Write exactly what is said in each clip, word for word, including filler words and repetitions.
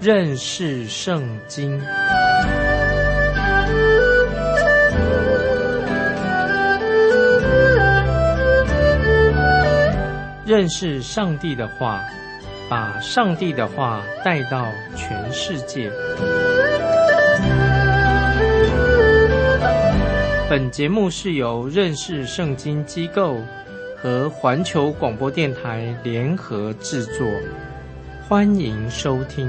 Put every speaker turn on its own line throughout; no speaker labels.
认识圣经。认识上帝的话，把上帝的话带到全世界。本节目是由认识圣经机构和环球广播电台联合制作，欢迎收听。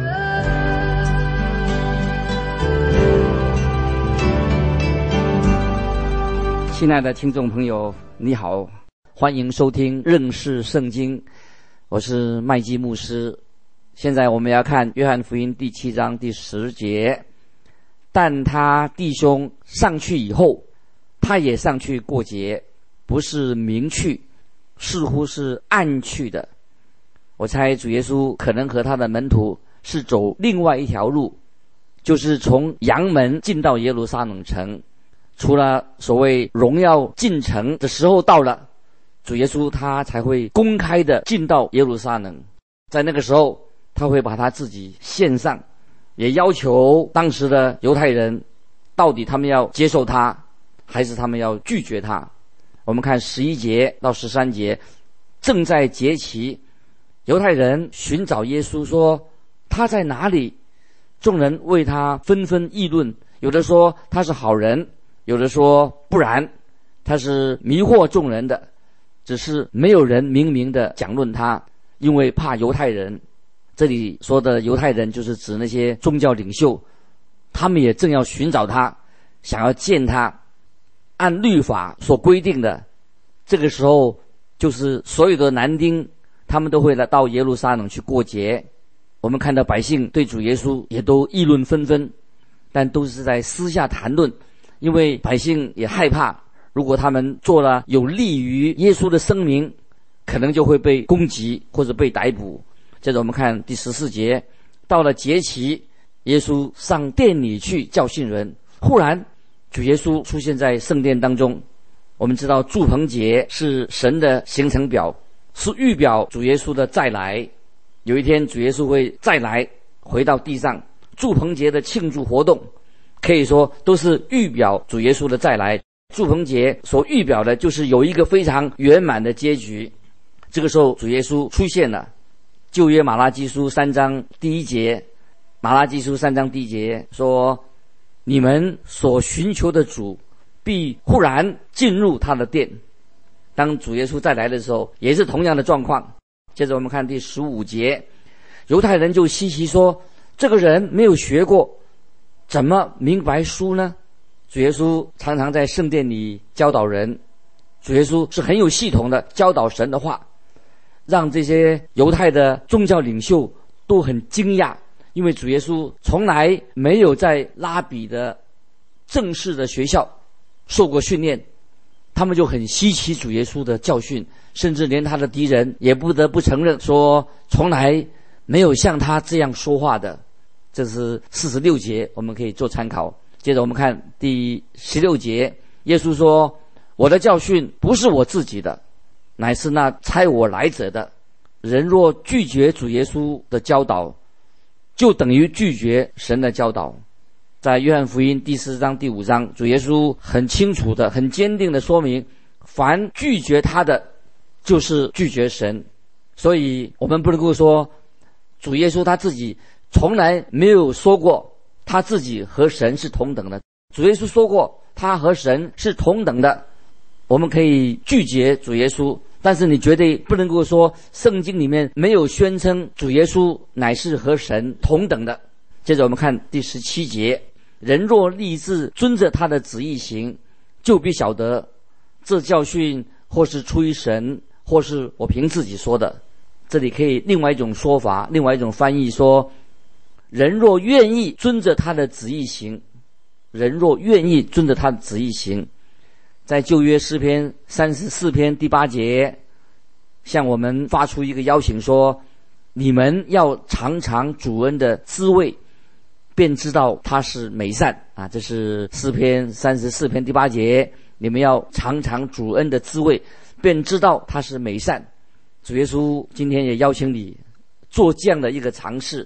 亲爱的听众朋友，你好，欢迎收听认识圣经，我是麦基牧师。现在我们要看约翰福音第七章第十节，但他弟兄上去以后，他也上去过节，不是明去，似乎是暗去的。我猜主耶稣可能和他的门徒是走另外一条路，就是从阳门进到耶路撒冷城。除了所谓荣耀进城的时候到了，主耶稣他才会公开的进到耶路撒冷。在那个时候，他会把他自己献上，也要求当时的犹太人，到底他们要接受他，还是他们要拒绝他。我们看十一节到十三节，正在节期，犹太人寻找耶稣，说他在哪里？众人为他纷纷议论，有的说他是好人，有的说不然，他是迷惑众人的。只是没有人明明的讲论他，因为怕犹太人。这里说的犹太人就是指那些宗教领袖，他们也正要寻找他，想要见他。按律法所规定的，这个时候就是所有的男丁他们都会来到耶路撒冷去过节。我们看到百姓对主耶稣也都议论纷纷，但都是在私下谈论，因为百姓也害怕，如果他们做了有利于耶稣的声明，可能就会被攻击或者被逮捕。接着我们看第十四节，到了节期，耶稣上殿里去教训人，忽然主耶稣出现在圣殿当中。我们知道住棚节是神的行程表，是预表主耶稣的再来。有一天主耶稣会再来回到地上，住棚节的庆祝活动可以说都是预表主耶稣的再来。住棚节所预表的就是有一个非常圆满的结局。这个时候主耶稣出现了。旧约马拉基书三章第一节，马拉基书三章第一节说，你们所寻求的主必忽然进入他的殿。当主耶稣再来的时候，也是同样的状况。接着我们看第十五节，犹太人就稀奇说，这个人没有学过，怎么明白书呢？主耶稣常常在圣殿里教导人，主耶稣是很有系统的教导神的话，让这些犹太的宗教领袖都很惊讶，因为主耶稣从来没有在拉比的正式的学校受过训练，他们就很稀奇主耶稣的教训，甚至连他的敌人也不得不承认说，从来没有像他这样说话的。这是四十六节，我们可以做参考。接着我们看第十六节，耶稣说，我的教训不是我自己的，乃是那差我来者的。人若拒绝主耶稣的教导，就等于拒绝神的教导。在约翰福音第四章第五章，主耶稣很清楚的很坚定的说明，凡拒绝他的就是拒绝神。所以我们不能够说主耶稣他自己从来没有说过他自己和神是同等的。主耶稣说过他和神是同等的。我们可以拒绝主耶稣，但是你绝对不能够说圣经里面没有宣称主耶稣乃是和神同等的。接着我们看第十七节，人若立志遵着他的旨意行，就必晓得这教训或是出于神，或是我凭自己说的。这里可以另外一种说法，另外一种翻译说，人若愿意遵着他的旨意行，人若愿意遵着他的旨意行。在旧约诗篇三十四篇第八节，向我们发出一个邀请说，你们要尝尝主恩的滋味，便知道他是美善啊！这是诗篇三十四篇第八节，你们要尝尝主恩的滋味，便知道他是美善。主耶稣今天也邀请你做这样的一个尝试，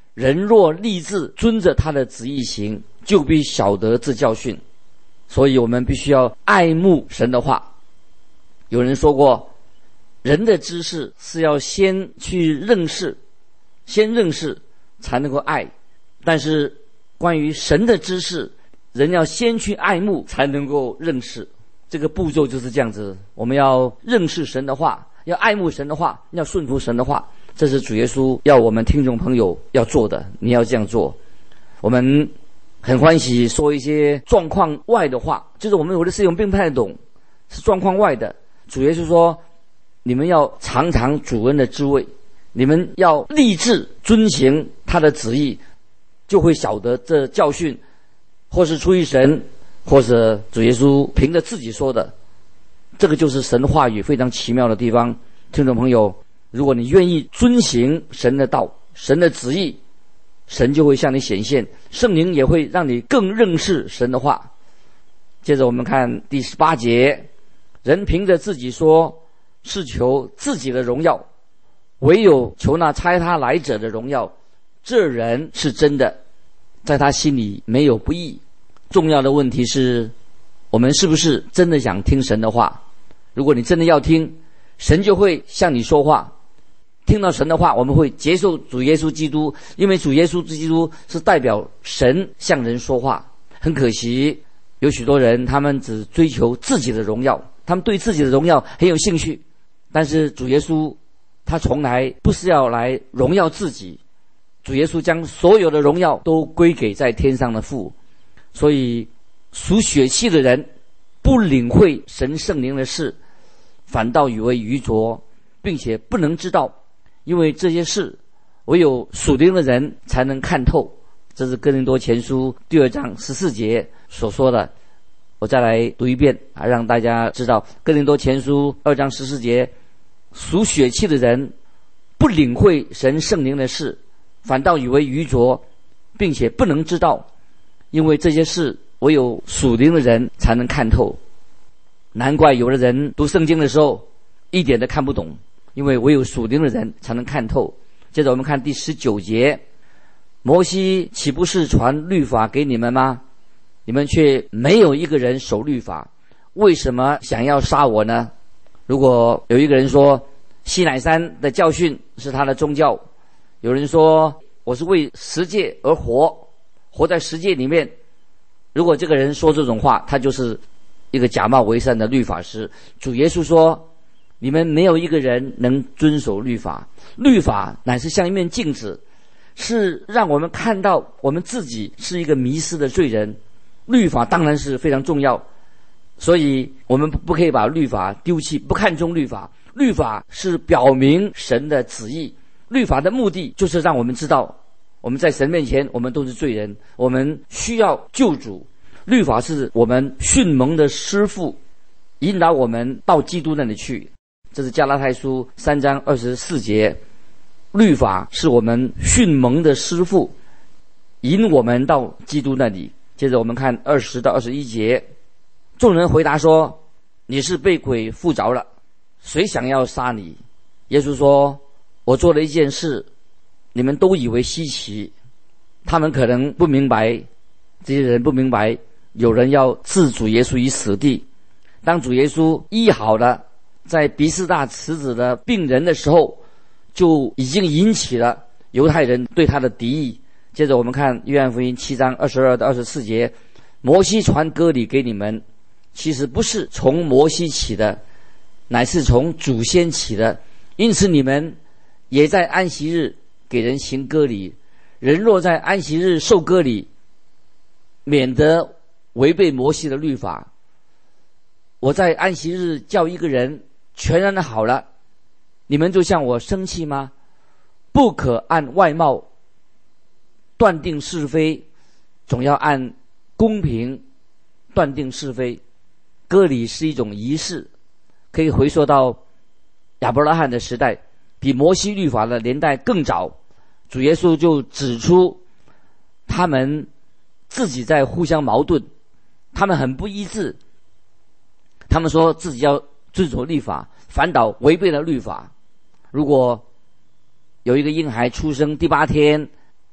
人若立志遵着他的旨意行，就必晓得这教训。所以我们必须要爱慕神的话。有人说过，人的知识是要先去认识，先认识才能够爱，但是关于神的知识，人要先去爱慕才能够认识。这个步骤就是这样子，我们要认识神的话，要爱慕神的话，要顺服神的话，这是主耶稣要我们听众朋友要做的，你要这样做。我们很欢喜说一些状况外的话，就是我们有的事情并不太懂，是状况外的。主耶稣说，你们要尝尝主恩的滋味，你们要立志遵行他的旨意，就会晓得这教训或是出于神，或者主耶稣凭着自己说的。这个就是神话语非常奇妙的地方。听众朋友，如果你愿意遵行神的道，神的旨意，神就会向你显现，圣灵也会让你更认识神的话。接着我们看第十八节，人凭着自己说是求自己的荣耀，唯有求那差他来者的荣耀，这人是真的，在他心里没有不义。重要的问题是，我们是不是真的想听神的话？如果你真的要听，神就会向你说话。听到神的话，我们会接受主耶稣基督，因为主耶稣基督是代表神向人说话。很可惜，有许多人他们只追求自己的荣耀，他们对自己的荣耀很有兴趣，但是主耶稣他从来不是要来荣耀自己，主耶稣将所有的荣耀都归给在天上的父。所以属血气的人不领会神圣灵的事，反倒以为愚拙，并且不能知道，因为这些事唯有属灵的人才能看透。这是哥林多前书第二章十四节所说的。我再来读一遍啊，让大家知道哥林多前书二章十四节，属血气的人不领会神圣灵的事，反倒以为愚拙，并且不能知道，因为这些事唯有属灵的人才能看透。难怪有的人读圣经的时候一点都看不懂，因为唯有属灵的人才能看透。接着我们看第十九节，摩西岂不是传律法给你们吗？你们却没有一个人守律法，为什么想要杀我呢？如果有一个人说西乃山的教训是他的宗教，有人说我是为十诫而活，活在十诫里面，如果这个人说这种话，他就是一个假冒为善的律法师。主耶稣说，你们没有一个人能遵守律法，律法乃是像一面镜子，是让我们看到我们自己是一个迷失的罪人。律法当然是非常重要，所以我们不可以把律法丢弃，不看重律法。律法是表明神的旨意，律法的目的就是让我们知道我们在神面前我们都是罪人，我们需要救主。律法是我们训蒙的师傅，引导我们到基督那里去。这是加拉太书三章二十四节，律法是我们训蒙的师傅，引我们到基督那里。接着我们看二十到二十一节，众人回答说，你是被鬼附着了，谁想要杀你？耶稣说，我做了一件事，你们都以为稀奇。他们可能不明白，这些人不明白，有人要置主耶稣于死地。当主耶稣医好了在比斯大池子的病人的时候，就已经引起了犹太人对他的敌意。接着我们看约翰福音七章二十二到二十四节，摩西传割礼给你们，其实不是从摩西起的，乃是从祖先起的，因此你们也在安息日给人行割礼。人若在安息日受割礼，免得违背摩西的律法。我在安息日叫一个人全然的好了，你们就向我生气吗？不可按外貌断定是非，总要按公平断定是非。割礼是一种仪式，可以回溯到亚伯拉罕的时代，比摩西律法的年代更早。主耶稣就指出他们自己在互相矛盾，他们很不一致。他们说自己要遵守律法，反倒违背了律法。如果有一个婴孩出生第八天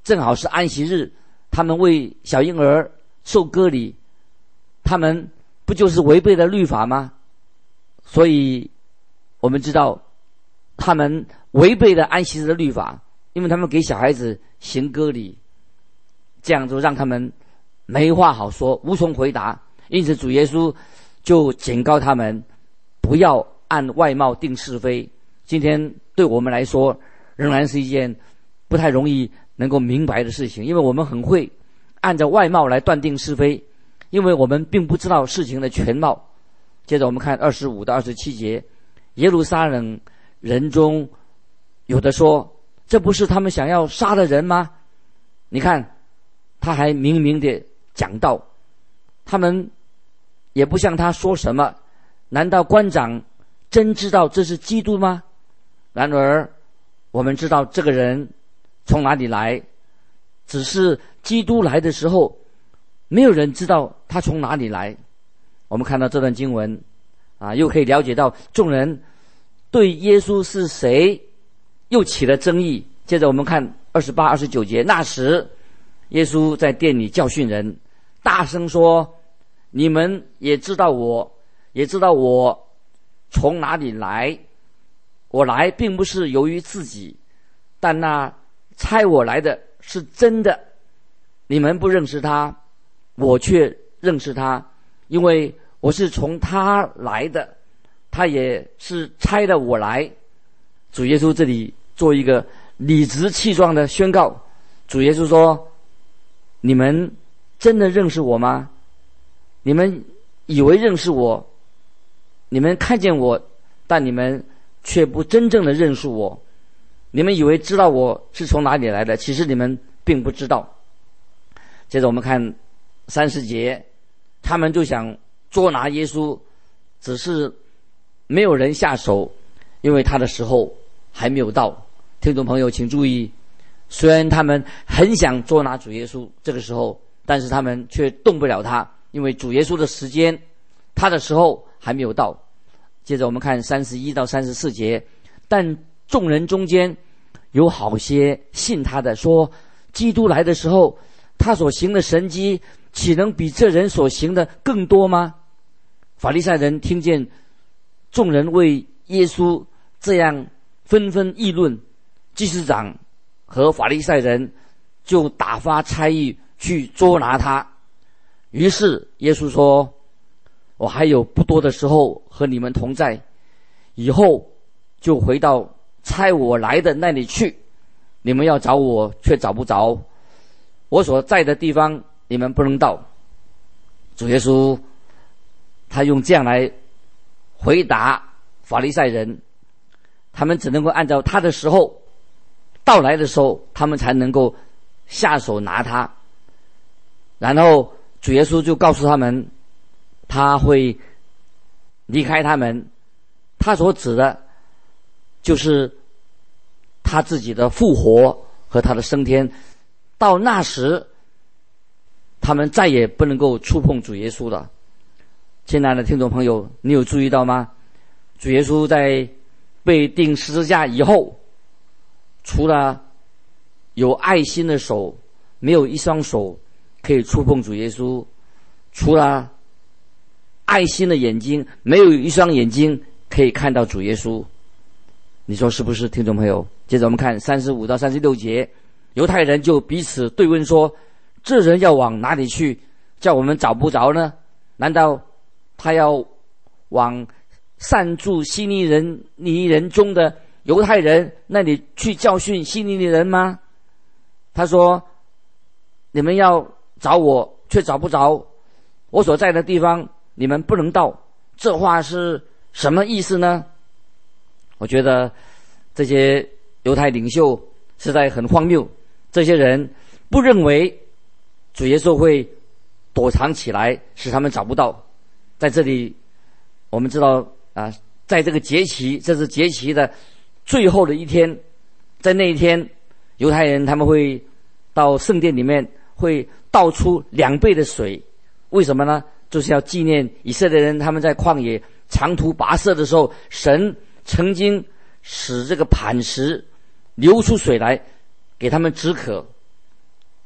正好是安息日，他们为小婴儿受割礼，他们不就是违背了律法吗？所以我们知道他们违背了安息日的律法，因为他们给小孩子行割礼，这样就让他们没话好说，无从回答。因此主耶稣就警告他们不要按外貌定是非。今天对我们来说仍然是一件不太容易能够明白的事情，因为我们很会按照外貌来断定是非，因为我们并不知道事情的全貌。接着我们看二十五到二十七节，耶路撒冷人中有的说，这不是他们想要杀的人吗？你看他还明明的讲道，他们也不向他说什么，难道官长真知道这是基督吗？然而我们知道这个人从哪里来，只是基督来的时候没有人知道他从哪里来。我们看到这段经文啊，又可以了解到众人对耶稣是谁又起了争议。接着我们看二十八、二十九节，那时耶稣在殿里教训人，大声说，你们也知道我，也知道我从哪里来。我来并不是由于自己，但那差我来的是真的。你们不认识他，我却认识他，因为我是从他来的，他也是差了我来。主耶稣这里做一个理直气壮的宣告，主耶稣说，你们真的认识我吗？你们以为认识我，你们看见我，但你们却不真正的认识我。你们以为知道我是从哪里来的，其实你们并不知道。接着我们看三十节，他们就想捉拿耶稣，只是没有人下手，因为他的时候还没有到。听众朋友请注意，虽然他们很想捉拿主耶稣这个时候，但是他们却动不了他，因为主耶稣的时间，他的时候还没有到。接着我们看三十一到三十四节，但众人中间有好些信他的，说基督来的时候，他所行的神迹岂能比这人所行的更多吗？法利赛人听见众人为耶稣这样纷纷议论，祭司长和法利赛人就打发差役去捉拿他。于是耶稣说，我还有不多的时候和你们同在，以后就回到差我来的那里去。你们要找我却找不着，我所在的地方你们不能到。主耶稣他用这样来回答法利赛人，他们只能够按照他的时候到来的时候，他们才能够下手拿他。然后主耶稣就告诉他们，他会离开他们，他所指的就是他自己的复活和他的升天。到那时他们再也不能够触碰主耶稣了。亲爱的听众朋友，你有注意到吗？主耶稣在被钉十字架以后，除了有爱心的手，没有一双手可以触碰主耶稣；除了爱心的眼睛，没有一双眼睛可以看到主耶稣。你说是不是，听众朋友？接着我们看三十五到三十六节，犹太人就彼此对问说，这人要往哪里去，叫我们找不着呢？难道他要往散住希利人尼人中的犹太人那里去教训希利尼人吗？他说，你们要找我却找不着，我所在的地方你们不能到。这话是什么意思呢？我觉得这些犹太领袖实在很荒谬。这些人不认为主耶稣会躲藏起来使他们找不到。在这里我们知道啊，在这个节期，这是节期的最后的一天，在那一天犹太人他们会到圣殿里面会倒出两倍的水。为什么呢？就是要纪念以色列人他们在旷野长途跋涉的时候，神曾经使这个磐石流出水来给他们止渴。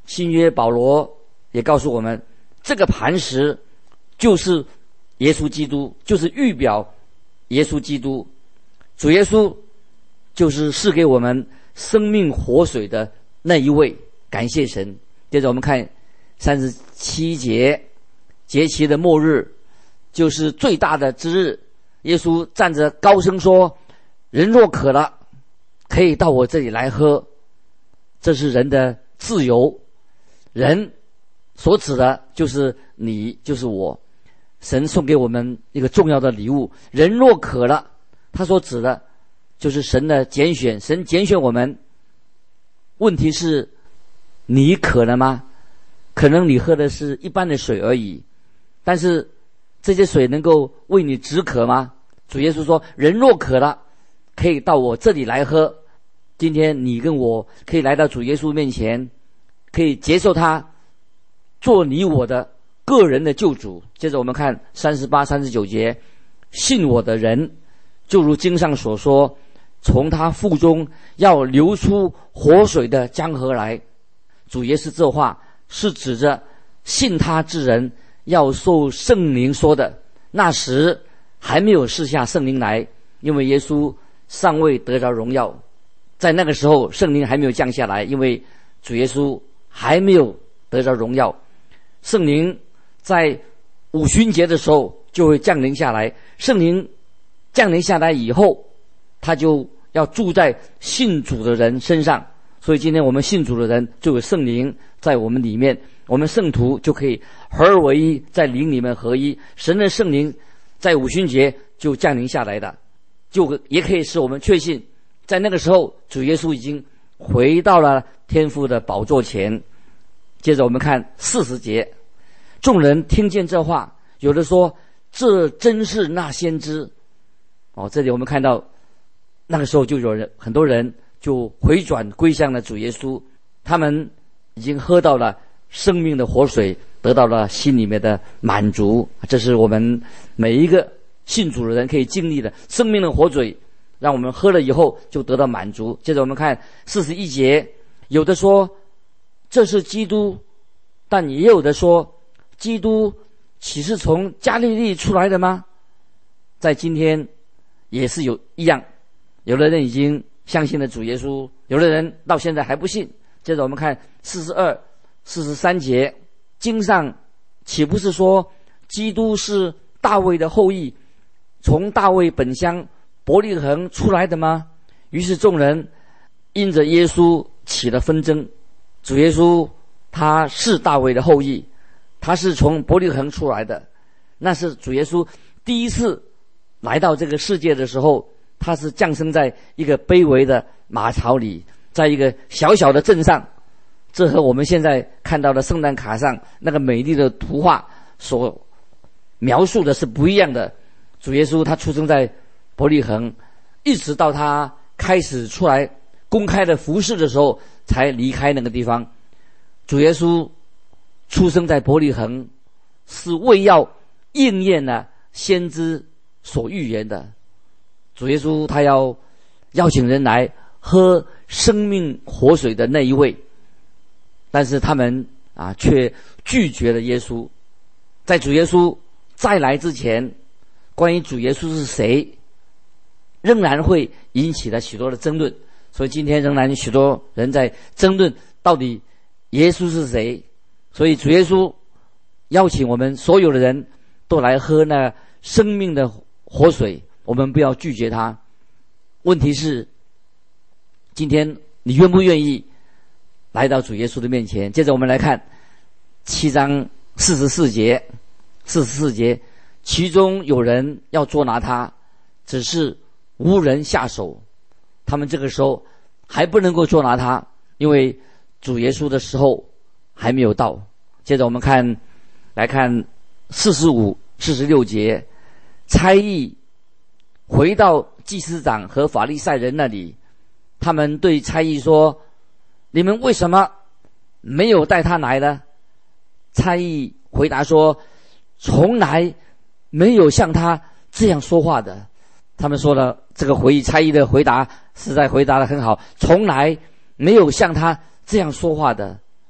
新约保罗也告诉我们，这个磐石就是耶稣基督，就是预表耶稣基督。主耶稣就是赐给我们生命活水的那一位，感谢神。接着我们看三十七节，节期的末日就是最大的之日，耶稣站着高声说，人若渴了，可以到我这里来喝。这是人的自由，人所指的就是你，就是我。神送给我们一个重要的礼物，人若渴了，他所指的就是神的拣选，神拣选我们。问题是，你渴了吗？可能你喝的是一般的水而已，但是这些水能够为你止渴吗？主耶稣说，人若渴了，可以到我这里来喝。今天你跟我可以来到主耶稣面前，可以接受他做你我的个人的救主。接着我们看三十八、三十九节，信我的人，就如经上所说，从他腹中要流出活水的江河来。主耶稣这话是指着信他之人要受圣灵说的。那时还没有赐下圣灵来，因为耶稣尚未得着荣耀。在那个时候，圣灵还没有降下来，因为主耶稣还没有得着荣耀。圣灵在五旬节的时候就会降临下来，圣灵降临下来以后，他就要住在信主的人身上。所以今天我们信主的人就有圣灵在我们里面，我们圣徒就可以合而为一，在灵里面合一。神的圣灵在五旬节就降临下来的，就也可以使我们确信，在那个时候主耶稣已经回到了天父的宝座前。接着我们看四十节，众人听见这话，有的说，这真是那先知。哦，这里我们看到那个时候就有人，很多人就回转归向了主耶稣，他们已经喝到了生命的活水，得到了心里面的满足。这是我们每一个信主的人可以经历的生命的活水，让我们喝了以后就得到满足。接着我们看四十一节，有的说这是基督，但也有的说，基督岂是从加利利出来的吗？在今天也是有一样，有的人已经相信了主耶稣，有的人到现在还不信。接着我们看四十二、四十三节，经上岂不是说基督是大卫的后裔，从大卫本乡伯利恒出来的吗？于是众人因着耶稣起了纷争。主耶稣他是大卫的后裔，他是从伯利恒出来的，那是主耶稣第一次来到这个世界的时候，他是降生在一个卑微的马槽里，在一个小小的镇上。这和我们现在看到的圣诞卡上那个美丽的图画所描述的是不一样的。主耶稣他出生在伯利恒，一直到他开始出来公开的服事的时候才离开那个地方。主耶稣出生在伯利恒，是为要应验了先知所预言的。主耶稣他要邀请人来喝生命活水的那一位，但是他们啊却拒绝了耶稣。在主耶稣再来之前，关于主耶稣是谁，仍然会引起了许多的争论。所以今天仍然有许多人在争论到底耶稣是谁。所以主耶稣邀请我们所有的人都来喝那生命的活水，我们不要拒绝他。问题是，今天你愿不愿意来到主耶稣的面前？接着我们来看七章四十四节，四十四节，其中有人要捉拿他，只是无人下手。他们这个时候还不能够捉拿他，因为主耶稣的时候还没有到。接着我们看来看四十五、四十六节，差役回到祭司长和法利赛人那里，他们对差役说，你们为什么没有带他来呢？差役回答说，从来没有像他这样说话的。他们说了，这个回忆差役的回答实在回答得很好，从来没有像他这样说话的。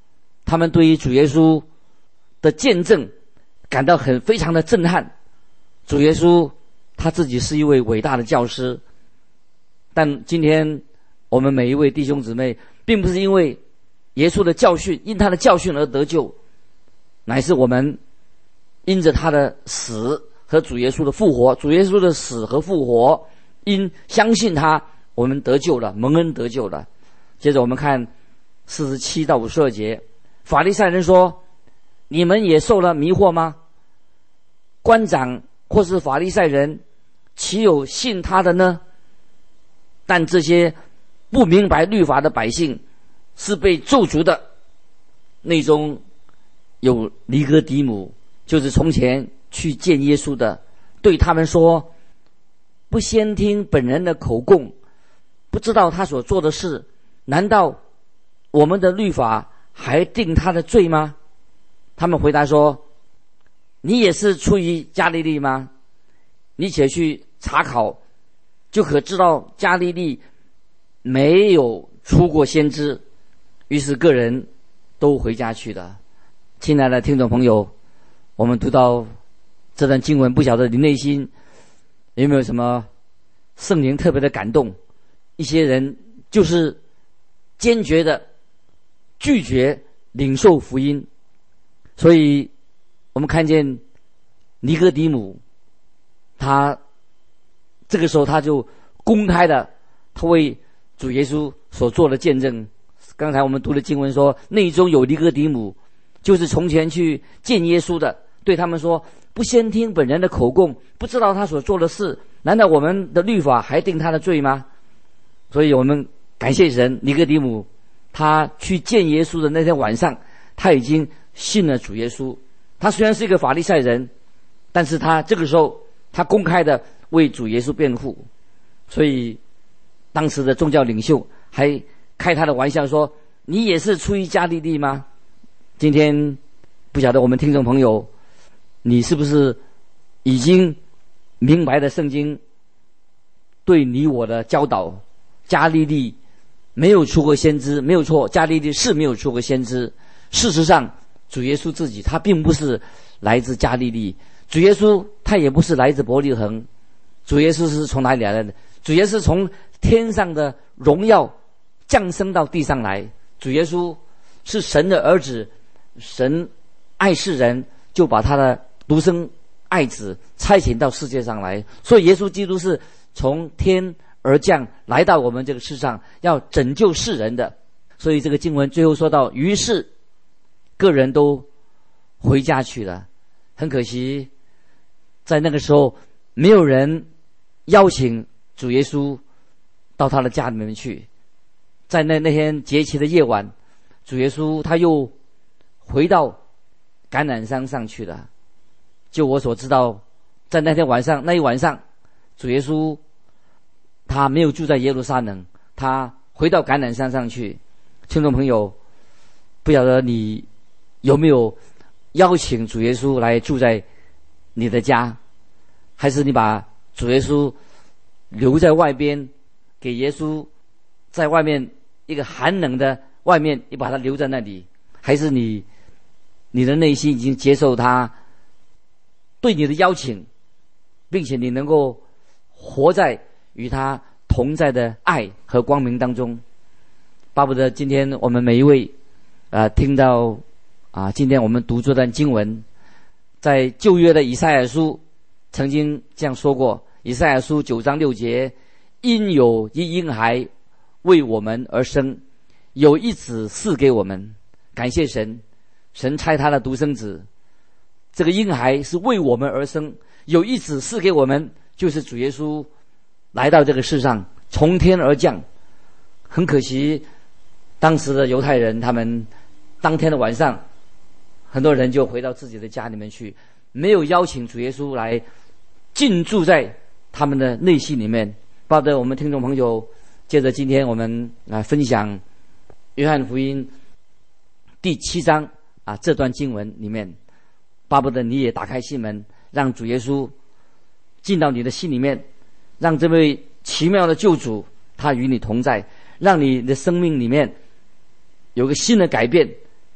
他们对于主耶稣的见证感到很非常的震撼。主耶稣他自己是一位伟大的教师，但今天我们每一位弟兄姊妹并不是因为耶稣的教训，因他的教训而得救，乃是我们因着他的死和主耶稣的复活，主耶稣的死和复活，因相信他，我们得救了，蒙恩得救了。接着我们看四十七到五十二节，法利赛人说：你们也受了迷惑吗？官长或是法利赛人岂有信他的呢？但这些不明白律法的百姓是被咒诅的。内中有尼哥底母，就是从前去见耶稣的，对他们说：不先听本人的口供，不知道他所做的事，难道我们的律法还定他的罪吗？他们回答说：你也是出于加利利吗？你且去查考，就可知道加利利没有出过先知。于是个人都回家去了。亲爱的听众朋友，我们读到这段经文，不晓得你内心有没有什么圣灵特别的感动？一些人就是坚决的拒绝领受福音，所以我们看见尼哥底母，他这个时候他就公开的他为主耶稣所做的见证。刚才我们读的经文说，内中有尼哥底母，就是从前去见耶稣的，对他们说：不先听本人的口供，不知道他所做的事，难道我们的律法还定他的罪吗？所以我们感谢神，尼哥底母他去见耶稣的那天晚上，他已经信了主耶稣。他虽然是一个法利赛人，但是他这个时候他公开的为主耶稣辩护。所以当时的宗教领袖还开他的玩笑说：你也是出于加利利吗？今天不晓得我们听众朋友，你是不是已经明白了圣经对你我的教导？加利利没有出过先知，没有错，加利利是没有出过先知。事实上主耶稣自己他并不是来自加利利，主耶稣他也不是来自伯利恒。主耶稣是从哪里来的？主耶稣从天上的荣耀降生到地上来。主耶稣是神的儿子，神爱世人，就把他的独生爱子差遣到世界上来。所以耶稣基督是从天而降，来到我们这个世上，要拯救世人的。所以这个经文最后说到，于是个人都回家去了。很可惜，在那个时候没有人邀请主耶稣到他的家里面去。在那那天节期的夜晚，主耶稣他又回到橄榄山上去了。就我所知道，在那天晚上那一晚上，主耶稣他没有住在耶路撒冷，他回到橄榄山上去。听众朋友，不晓得你有没有邀请主耶稣来住在你的家，还是你把主耶稣留在外边，给耶稣在外面一个寒冷的外面，你把他留在那里，还是你你的内心已经接受他对你的邀请，并且你能够活在与他同在的爱和光明当中。巴不得今天我们每一位呃听到啊，今天我们读这段经文，在旧约的以赛亚书曾经这样说过，以赛亚书九章六节：因有一婴孩为我们而生，有一子赐给我们。感谢神，神差他的独生子，这个婴孩是为我们而生，有一子赐给我们，就是主耶稣来到这个世上，从天而降。很可惜，当时的犹太人他们当天的晚上，很多人就回到自己的家里面去，没有邀请主耶稣来进驻在他们的内心里面。巴不得我们听众朋友接着今天我们来分享约翰福音第七章啊这段经文里面，巴不得你也打开心门，让主耶稣进到你的心里面，让这位奇妙的救主他与你同在，让你的生命里面有个新的改变，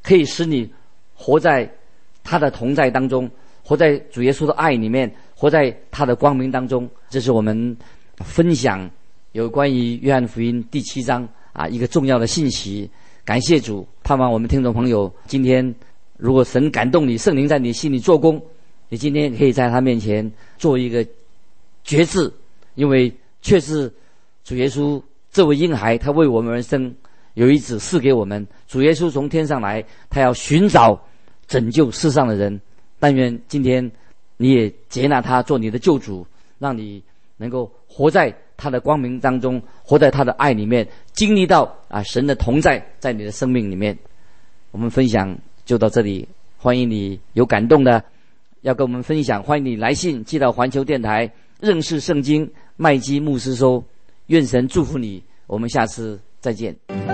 可以使你活在他的同在当中，活在主耶稣的爱里面，活在他的光明当中。这是我们分享有关于约翰福音第七章啊一个重要的信息。感谢主，盼望我们听众朋友今天，如果神感动你，圣灵在你心里做工，你今天可以在他面前做一个决志，因为确实主耶稣这位婴孩，他为我们而生，有一指示给我们，主耶稣从天上来，他要寻找拯救世上的人。但愿今天你也接纳他做你的救主，让你能够活在他的光明当中，活在他的爱里面，经历到啊神的同在在你的生命里面。我们分享就到这里，欢迎你有感动的要跟我们分享，欢迎你来信寄到环球电台认识圣经麦基牧师收。愿神祝福你，我们下次再见。